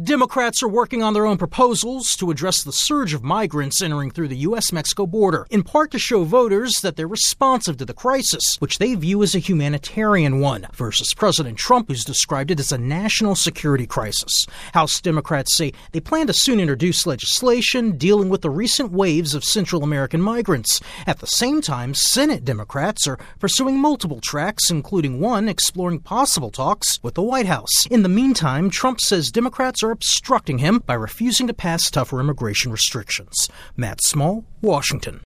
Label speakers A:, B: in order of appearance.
A: Democrats are working on their own proposals to address the surge of migrants entering through the U.S.-Mexico border, in part to show voters that they're responsive to the crisis, which they view as a humanitarian one, versus President Trump, who's described it as a national security crisis. House Democrats say they plan to soon introduce legislation dealing with the recent waves of Central American migrants. At the same time, Senate Democrats are pursuing multiple tracks, including one exploring possible talks with the White House. In the meantime, Trump says Democrats are obstructing him by refusing to pass tougher immigration restrictions. Matt Small, Washington.